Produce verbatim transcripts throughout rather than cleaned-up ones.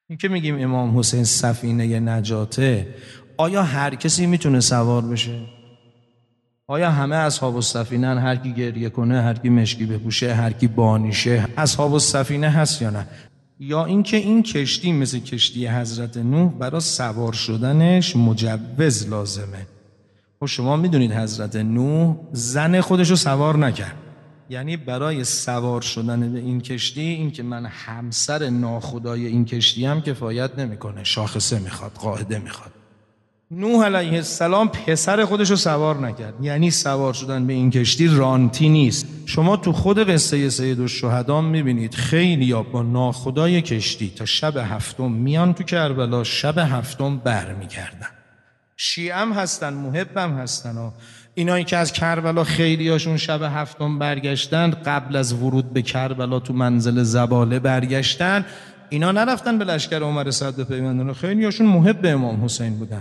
این که میگیم امام حسین سفینه نجاته، آیا هر کسی میتونه سوار بشه؟ آیا همه اصحاب السفینه هر کی گریه کنه، هر کی مشکی بپوشه، هر کی بانیشه اصحاب السفینه هست یا نه؟ یا اینکه این کشتی مثل کشتی حضرت نوح برای سوار شدنش مجوز لازمه؟ خب شما میدونید حضرت نوح زن خودشو سوار نکرد، یعنی برای سوار شدن به این کشتی این که من همسر ناخدای این کشتی هم کفایت نمیکنه، شاخصه میخواد، قاعده میخواد. نوح علیه السلام پسر خودشو سوار نکرد، یعنی سوار شدن به این کشتی رانتی نیست. شما تو خود قصه سید الشهدا میبینید خیلی ها با ناخدای کشتی تا شب هفتم میان تو کربلا، شب هفتم بر میگردن. شیعه هم هستن، محبم هستن و اینایی که از کربلا خیلی هاشون شب هفتم برگشتن، قبل از ورود به کربلا تو منزل زباله برگشتن، اینا نرفتن به لشکر عمر سعد بپیوندن، خیلی هاشون محب امام حسین بودن،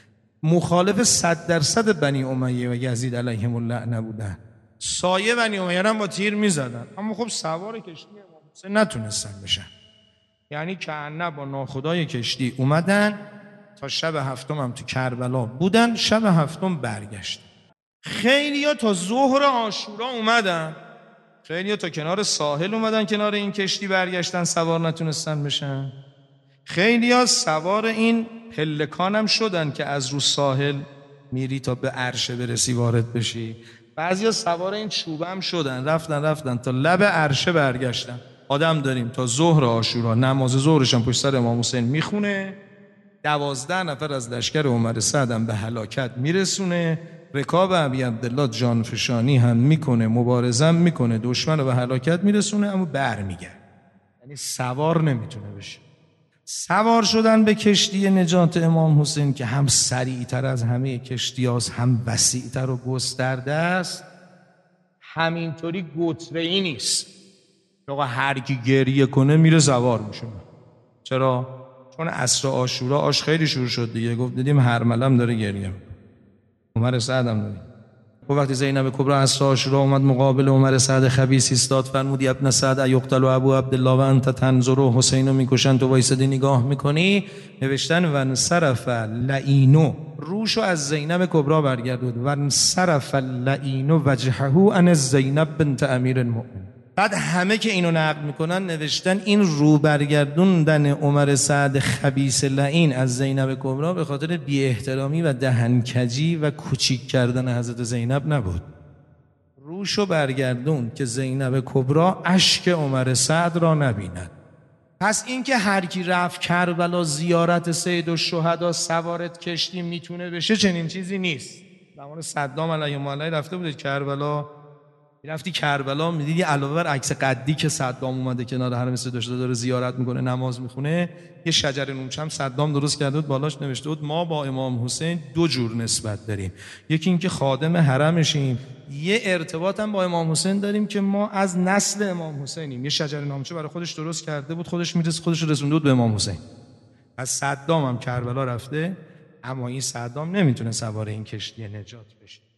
مخالف صد درصد بنی امیه و یزید علیهم اللعنه بودن، سایه بنی امیه هم با تیر میزدن، اما خب سوار کشتی امام حسین نتونستن بشن. یعنی کأنه با ناخدای کشتی اومدن تا شب هفتم هم تو کربلا بودن، شب هفتم برگشت. خیلی ها تا ظهر عاشورا اومدن، خیلی ها تا کنار ساحل اومدن، کنار این کشتی برگشتن، سوار نتونستن بشن. خیلی ها سوار این پلکان هم شدن که از رو ساحل میری تا به عرشه برسی وارد بشی. بعضی ها سوار این چوبه هم شدن، رفتن رفتن تا لب عرشه برگشتن. آدم داریم تا ظهر عاشورا نماز ظهرش هم پشت سر امام حسین میخونه، دوازده نفر از لشکر عمر سعد هم به هلاکت میرسونه، رکاب ابی عبدالله جانفشانی هم میکنه، مبارزه هم میکنه، دشمن رو به هلاکت میرسونه، اما برمیگرده. یعنی سوار نمیتونه بشه. سوار شدن به کشتی نجات امام حسین که هم سریعتر از همه کشتی هاست، هم وسیعتر و گسترده است، همینطوری گتره‌ای نیست آقا هر کی گریه کنه میره سوار میشه. چرا؟ چون عصر عاشورا آش خیلی شور شد دیگه، گفت دیدیم هرملم داره گریه، عمر سعد هم داره. و وقتی زینب کبرا عصر عاشورا اومد مقابل عمر سعد خبیث ایستاد، فرمود ابن سعد ایقتل ابو عبدالله و انت تنظر و حسینو میکشن، تو وایسادی نگاه میکنی. نوشتن و انصرف لعینو، روشو از زینب کبرا برگردود، و انصرف لعینو وجهه عن زینب بنت امیر المؤمنین. بعد همه که اینو نقل میکنن نوشتن این رو برگردوندن عمر سعد خبیث لعین از زینب کبرا به خاطر بی احترامی و دهنکجی و کوچیک کردن حضرت زینب نبود، روشو برگردون که زینب کبرا اشک عمر سعد را نبیند. پس این که هر کی رفت کربلا زیارت سید الشهدا سوارت کشتی میتونه بشه، چنین چیزی نیست. زمان صدام علیه السلام رفته بودید کربلا، رفتی کربلا میدیدی علاوه بر عکس قدی که صدام اومده کنار حرم سید الشهدا داره زیارت میکنه، نماز میخونه، یه شجر نونچم صدام درست کرده بود، بالاش نوشته بود ما با امام حسین دو جور نسبت داریم، یکی اینکه خادم حرمشیم، یه ارتباط هم با امام حسین داریم که ما از نسل امام حسینیم. یه شجر نامچه برای خودش درست کرده بود، خودش میرسه خودش رسونده بود به امام حسین. از صدام هم کربلا رفته، اما این صدام نمیتونه سوار این کشتی نجات بشه.